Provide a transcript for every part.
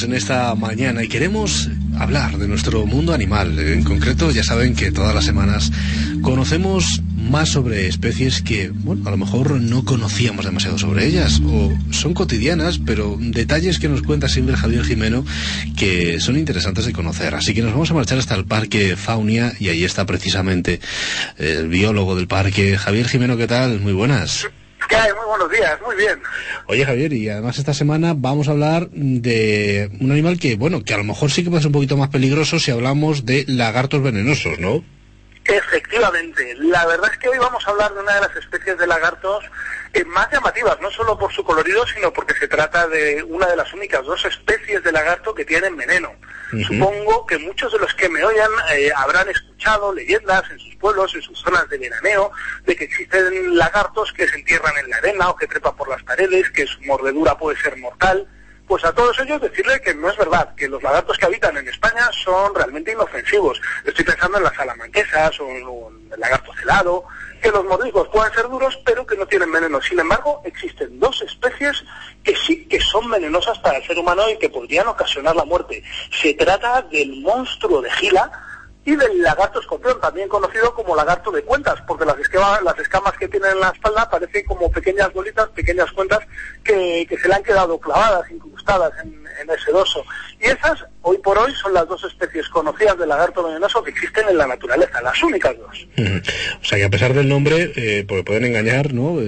en esta mañana y queremos hablar de nuestro mundo animal. En concreto, ya saben que todas las semanas conocemos más sobre especies que, bueno, a lo mejor no conocíamos demasiado sobre ellas o son cotidianas, pero detalles que nos cuenta siempre Javier Jimeno que son interesantes de conocer. Así que nos vamos a marchar hasta el Parque Faunia y ahí está precisamente el biólogo del parque. Javier Jimeno, ¿qué tal? Muy buenas. ¿Qué hay? Muy buenos días, muy bien. Oye, Javier, y además esta semana vamos a hablar de un animal que, bueno, que a lo mejor sí que puede ser un poquito más peligroso si hablamos de lagartos venenosos, ¿no? Efectivamente, la verdad es que hoy vamos a hablar de una de las especies de lagartos más llamativas, no solo por su colorido, sino porque se trata de una de las únicas dos especies de lagarto que tienen veneno. Supongo que muchos de los que me oyan habrán escuchado leyendas en sus pueblos, en sus zonas de veraneo, de que existen lagartos que se entierran en la arena o que trepan por las paredes, que su mordedura puede ser mortal. Pues a todos ellos decirle que no es verdad, que los lagartos que habitan en España son realmente inofensivos. Estoy pensando en las salamanquesas o en el lagarto celado, que los mordiscos pueden ser duros, pero que no tienen veneno. Sin embargo, existen dos especies que sí que son venenosas para el ser humano y que podrían ocasionar la muerte. Se trata del monstruo de Gila y del lagarto escorpión, también conocido como lagarto de cuentas, porque las escamas que tiene en la espalda parecen como pequeñas bolitas, pequeñas cuentas que se le han quedado clavadas, incrustadas en ese dorso. Y esas, hoy por hoy, son las dos especies conocidas de lagarto venenoso que existen en la naturaleza, las únicas dos. O sea que a pesar del nombre, porque pueden engañar, ¿no?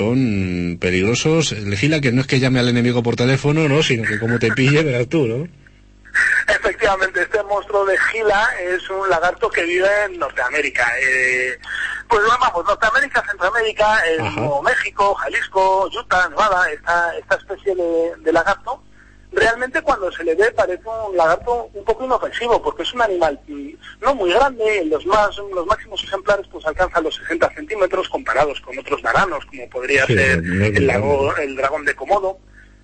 Son peligrosos. El Gila, que no es que llame al enemigo por teléfono, ¿no? Sino que como te pille, verás tú, ¿no? Efectivamente, este monstruo de Gila es un lagarto que vive en Norteamérica. Pues vamos, Norteamérica, Centroamérica, Nuevo México, Jalisco, Utah, Nevada, esta especie de lagarto, realmente cuando se le ve parece un lagarto un poco inofensivo, porque es un animal no muy grande, los máximos ejemplares pues alcanzan los 60 centímetros comparados con otros varanos, como podría ser el dragón de Komodo.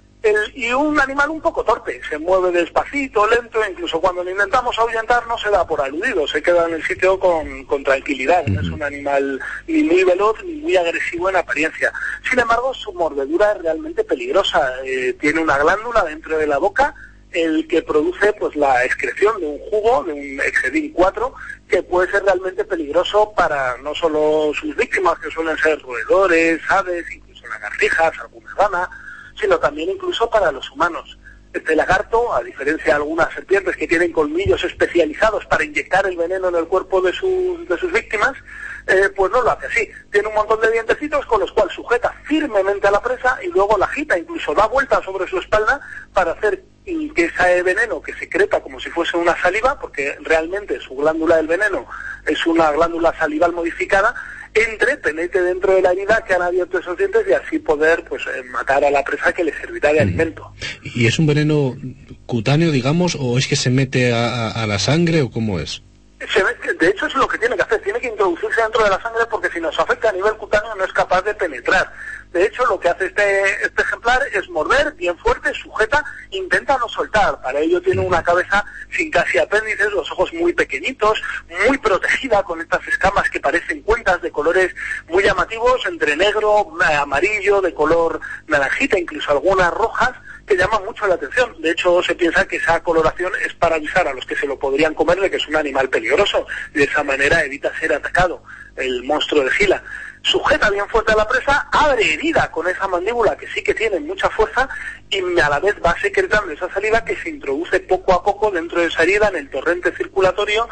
Y un animal un poco torpe, se mueve despacito, lento, incluso cuando lo intentamos ahuyentar no se da por aludido, se queda en el sitio con tranquilidad, no es un animal ni muy veloz ni muy agresivo en apariencia. Sin embargo, su mordedura es realmente peligrosa, tiene una glándula dentro de la boca, el que produce pues la excreción de un jugo, de un Excedrin 4, que puede ser realmente peligroso para no solo sus víctimas, que suelen ser roedores, aves, incluso lagartijas, alguna rana, sino también incluso para los humanos. Este lagarto, a diferencia de algunas serpientes que tienen colmillos especializados para inyectar el veneno en el cuerpo de sus víctimas, pues no lo hace así. Tiene un montón de dientecitos con los cuales sujeta firmemente a la presa y luego la agita, incluso da vueltas sobre su espalda para hacer que ese veneno que secreta como si fuese una saliva, porque realmente su glándula del veneno es una glándula salival modificada, penetre dentro de la herida que han abierto esos dientes y así poder pues matar a la presa que le servirá de alimento. ¿Y es un veneno cutáneo, digamos, o es que se mete a la sangre o cómo es? De hecho es lo que tiene que hacer, tiene que introducirse dentro de la sangre porque si nos afecta a nivel cutáneo no es capaz de penetrar. De hecho lo que hace este ejemplar es morder bien fuerte, sujeta, intenta no soltar. Para ello tiene una cabeza sin casi apéndices, los ojos muy pequeñitos, muy protegida con estas escamas que parecen cuentas de colores muy llamativos, entre negro, amarillo, de color naranjita, incluso algunas rojas, que llaman mucho la atención. De hecho, se piensa que esa coloración es para avisar a los que se lo podrían comer de que es un animal peligroso, y de esa manera evita ser atacado el monstruo de Gila. Sujeta bien fuerte a la presa, abre herida con esa mandíbula que sí que tiene mucha fuerza y a la vez va secretando esa saliva que se introduce poco a poco dentro de esa herida en el torrente circulatorio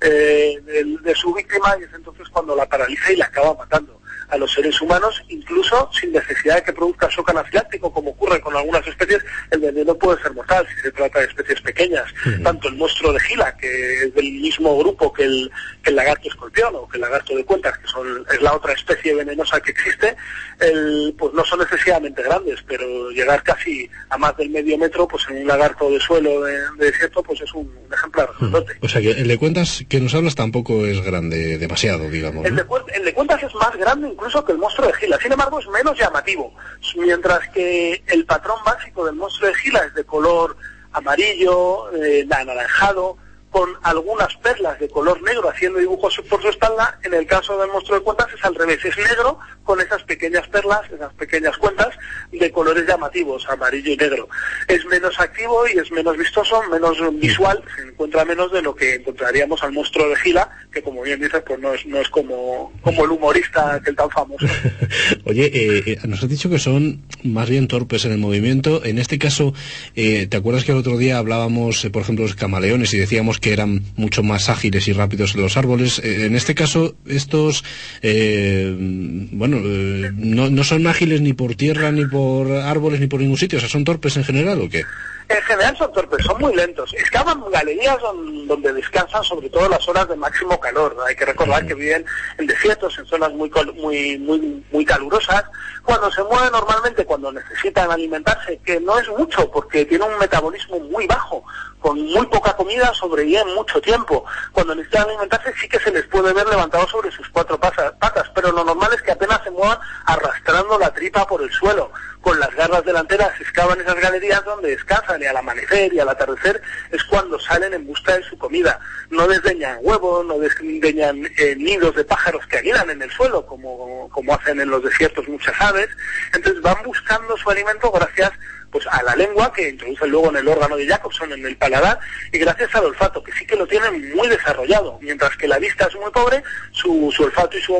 de su víctima, y es entonces cuando la paraliza y la acaba matando a los seres humanos, incluso sin necesidad de que produzca shock anafiláctico, como ocurre con algunas especies. El veneno puede ser mortal si se trata de especies pequeñas. Tanto el monstruo de Gila, que es del mismo grupo que el lagarto escorpión o que el lagarto de cuentas, que es la otra especie venenosa que existe, pues no son excesivamente grandes, pero llegar casi a más del medio metro, pues en un lagarto de suelo de desierto, pues es un ejemplar grandote. O sea que el de cuentas que nos hablas tampoco es grande, demasiado, digamos, ¿no? El de cuentas es más grande incluso que el monstruo de Gila, sin embargo es menos llamativo, mientras que el patrón básico del monstruo de Gila es de color amarillo, anaranjado, con algunas perlas de color negro haciendo dibujos por su espalda. En el caso del monstruo de cuentas es al revés, es negro con esas pequeñas perlas, esas pequeñas cuentas de colores llamativos, amarillo y negro. Es menos activo y es menos vistoso, menos visual, se encuentra menos de lo que encontraríamos al monstruo de Gila, que como bien dices, pues no es como el humorista aquel tan famoso. Oye, nos has dicho que son más bien torpes en el movimiento. En este caso, ¿te acuerdas que el otro día hablábamos, por ejemplo, de los camaleones y decíamos que eran mucho más ágiles y rápidos en los árboles? En este caso, estos, no son ágiles ni por tierra, ni por árboles, ni por ningún sitio. O sea, ¿son torpes en general o qué? En general son torpes, son muy lentos. Excavan galerías donde descansan, sobre todo las horas de máximo calor. Hay que recordar que viven en desiertos, en zonas muy calurosas. Cuando se mueven normalmente, cuando necesitan alimentarse, que no es mucho porque tienen un metabolismo muy bajo, con muy poca comida sobreviven mucho tiempo. Cuando necesitan alimentarse sí que se les puede ver levantados sobre sus cuatro patas, pero lo normal es que apenas se muevan arrastrando la tripa por el suelo. Con las garras delanteras excavan esas galerías donde descansan, y al amanecer y al atardecer es cuando salen en busca de su comida. No desdeñan huevos, no desdeñan nidos de pájaros que anidan en el suelo, como hacen en los desiertos muchas aves. Entonces van buscando su alimento gracias pues a la lengua, que introducen luego en el órgano de Jacobson, en el paladar, y gracias al olfato, que sí que lo tienen muy desarrollado. Mientras que la vista es muy pobre, su olfato y su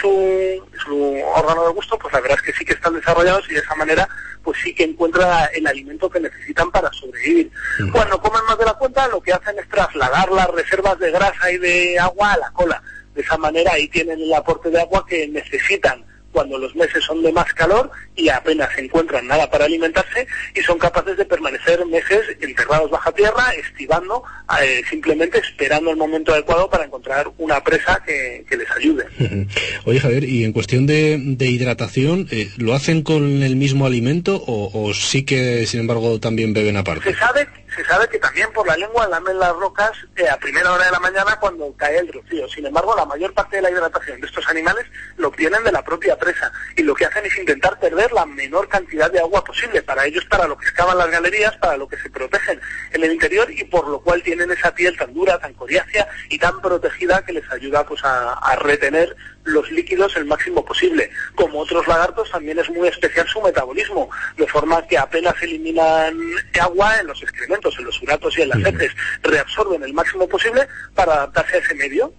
órgano de gusto, pues la verdad es que sí que están desarrollados, y de esa manera pues sí que encuentra el alimento que necesitan para sobrevivir. Cuando comen más de la cuenta, lo que hacen es trasladar las reservas de grasa y de agua a la cola. De esa manera ahí tienen el aporte de agua que necesitan cuando los meses son de más calor y apenas encuentran nada para alimentarse, y son capaces de permanecer meses enterrados bajo tierra, estivando, simplemente esperando el momento adecuado para encontrar una presa que les ayude. Oye, Javier, y en cuestión de hidratación, ¿lo hacen con el mismo alimento o sí que, sin embargo, también beben aparte? Se sabe que también por la lengua lamen las rocas a primera hora de la mañana cuando cae el rocío. Sin embargo, la mayor parte de la hidratación de estos animales lo obtienen de la propia presa, y lo que hacen es intentar perder la menor cantidad de agua posible. Para ellos, para lo que excavan las galerías, para lo que se protegen en el interior, y por lo cual tienen esa piel tan dura, tan coriácea y tan protegida que les ayuda pues a retener los líquidos el máximo posible. Como otros lagartos, también es muy especial su metabolismo, de forma que apenas eliminan agua en los excrementos, en los uratos y en las heces, reabsorben el máximo posible para adaptarse a ese medio.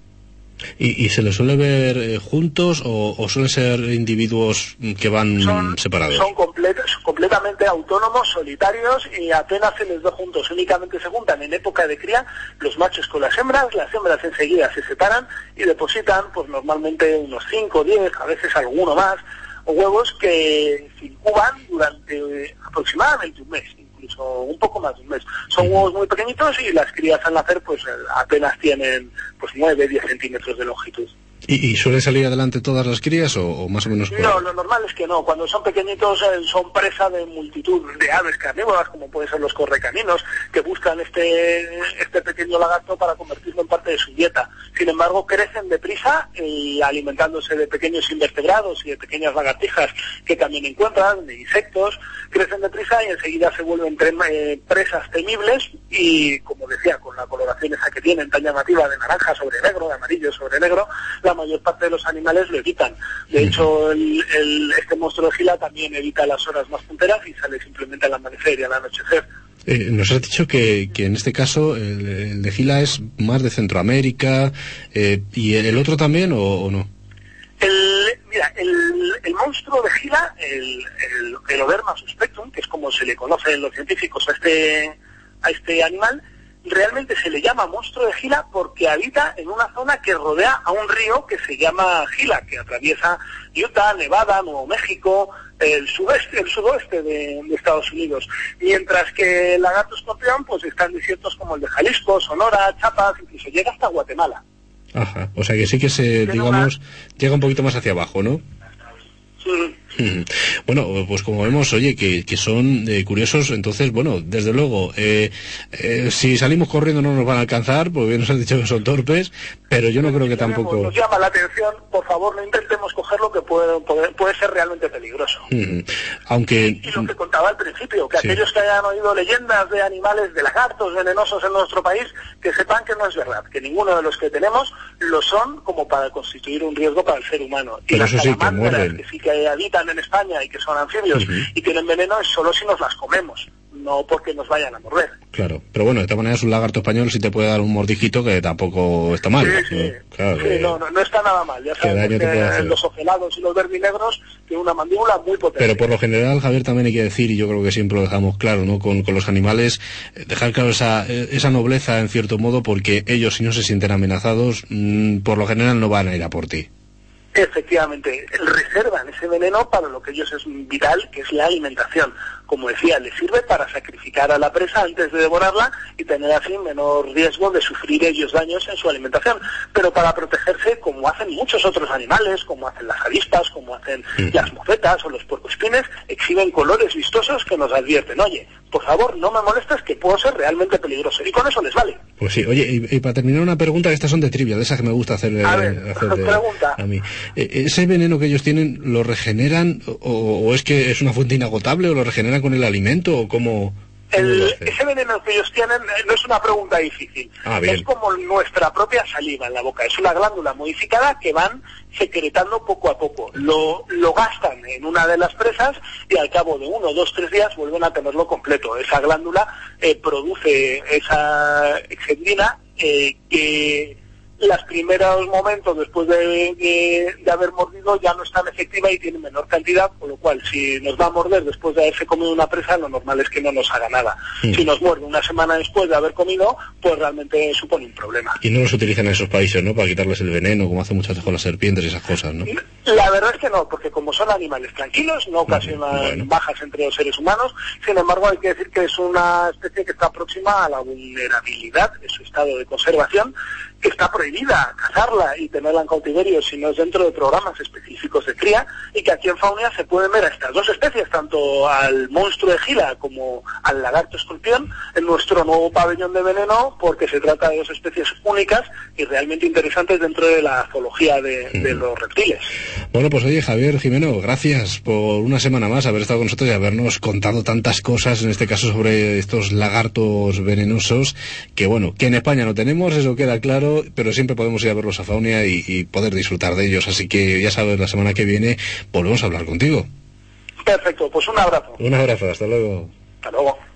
¿Y se les suele ver juntos o suelen ser individuos que van separados? Son completamente autónomos, solitarios, y apenas se les ve juntos. Únicamente se juntan en época de cría los machos con las hembras enseguida se separan y depositan pues normalmente unos 5, 10, a veces alguno más, huevos que se incuban durante aproximadamente un mes, incluso un poco más de un mes. Son huevos muy pequeñitos, y las crías al nacer pues apenas tienen pues 9, 10 centímetros de longitud. ¿Y suelen salir adelante todas las crías o más o menos? No, lo normal es que no. Cuando son pequeñitos son presa de multitud de aves carnívoras, como pueden ser los correcaminos, que buscan este pequeño lagarto para convertirlo en parte de su dieta. Sin embargo, crecen deprisa, alimentándose de pequeños invertebrados y de pequeñas lagartijas que también encuentran, de insectos. Crecen deprisa y enseguida se vuelven presas temibles, y como decía, con la coloración esa que tienen tan llamativa de naranja sobre negro, de amarillo sobre negro, la mayor parte de los animales lo evitan. De hecho, este monstruo de Gila también evita las horas más punteras y sale simplemente al amanecer y al anochecer. Nos has dicho que en este caso el de Gila es más de Centroamérica, ¿y el otro también o no? El monstruo de Gila, el Oberma suspectum, que es como se le conoce en los científicos a este animal, realmente se le llama monstruo de Gila porque habita en una zona que rodea a un río que se llama Gila, que atraviesa Utah, Nevada, Nuevo México, el sudoeste de Estados Unidos. Mientras que el lagarto escorpión pues está en desiertos como el de Jalisco, Sonora, Chiapas, incluso llega hasta Guatemala. Ajá, o sea que sí que llega un poquito más hacia abajo, ¿no? Bueno, pues como vemos, oye, que son curiosos, entonces, bueno, desde luego, si salimos corriendo no nos van a alcanzar, porque bien nos han dicho que son torpes, pero yo no creo que tampoco... Nos llama la atención, por favor, no intentemos coger lo que puede ser realmente peligroso. Aunque... Y lo que contaba al principio, que aquellos que hayan oído leyendas de animales, de lagartos venenosos en nuestro país, que sepan que no es verdad, que ninguno de los que tenemos lo son como para constituir un riesgo para el ser humano. Y pero las eso sí, salamandras, que sí que habitan en España y que son anfibios y tienen veneno, es solo si nos las comemos, no porque nos vayan a morder. Claro, pero bueno, de todas maneras un lagarto español sí te puede dar un mordijito que tampoco está mal. Sí. Claro, sí, no está nada mal. Ya sabemos que los ocelados y los verminegros tienen una mandíbula muy potente. Pero por lo general, Javier, también hay que decir, y yo creo que siempre lo dejamos claro, ¿no? Con los animales, dejar claro esa nobleza en cierto modo, porque ellos, si no se sienten amenazados, por lo general no van a ir a por ti. Efectivamente, reservan ese veneno para lo que ellos es vital, que es la alimentación. Como decía, les sirve para sacrificar a la presa antes de devorarla y tener así menor riesgo de sufrir ellos daños en su alimentación. Pero para protegerse, como hacen muchos otros animales, como hacen las avispas, como hacen las mofetas o los puercoespines, exhiben colores vistosos que nos advierten, oye, por favor, no me molestes que puedo ser realmente peligroso. Y con eso les vale. Pues sí, oye, y para terminar una pregunta, estas son de trivia, de esas que me gusta hacer pregunta. A mí. ¿Ese veneno que ellos tienen lo regeneran o es que es una fuente inagotable o lo regeneran con el alimento o cómo? Ese veneno que ellos tienen no es una pregunta difícil. Es como nuestra propia saliva en la boca. Es una glándula modificada que van secretando poco a poco. Lo gastan en una de las presas y al cabo de 1, 2, 3 días vuelven a tenerlo completo. Esa glándula produce esa exendina que los primeros momentos después de haber mordido ya no es tan efectiva y tiene menor cantidad, con lo cual si nos va a morder después de haberse comido una presa, lo normal es que no nos haga nada. Si nos muerde una semana después de haber comido, pues realmente supone un problema. Y no los utilizan en esos países, ¿no? Para quitarles el veneno, como hacen muchas veces con las serpientes y esas cosas, ¿no? La verdad es que no, porque como son animales tranquilos, no ocasionan bajas entre los seres humanos. Sin embargo, hay que decir que es una especie que está próxima a la vulnerabilidad en su estado de conservación, que está prohibida cazarla y tenerla en cautiverio si no es dentro de programas específicos de cría, y que aquí en Faunia se pueden ver a estas dos especies, tanto al monstruo de Gila como al lagarto escorpión, en nuestro nuevo pabellón de veneno, porque se trata de dos especies únicas y realmente interesantes dentro de la zoología de los reptiles. Bueno, pues oye, Javier Jimeno, gracias por una semana más haber estado con nosotros y habernos contado tantas cosas, en este caso sobre estos lagartos venenosos, que bueno, que en España no tenemos, eso queda claro, pero siempre podemos ir a verlos a Faunia y poder disfrutar de ellos, así que ya sabes, la semana que viene volvemos a hablar contigo. Perfecto, pues un abrazo. Un abrazo, hasta luego. Hasta luego.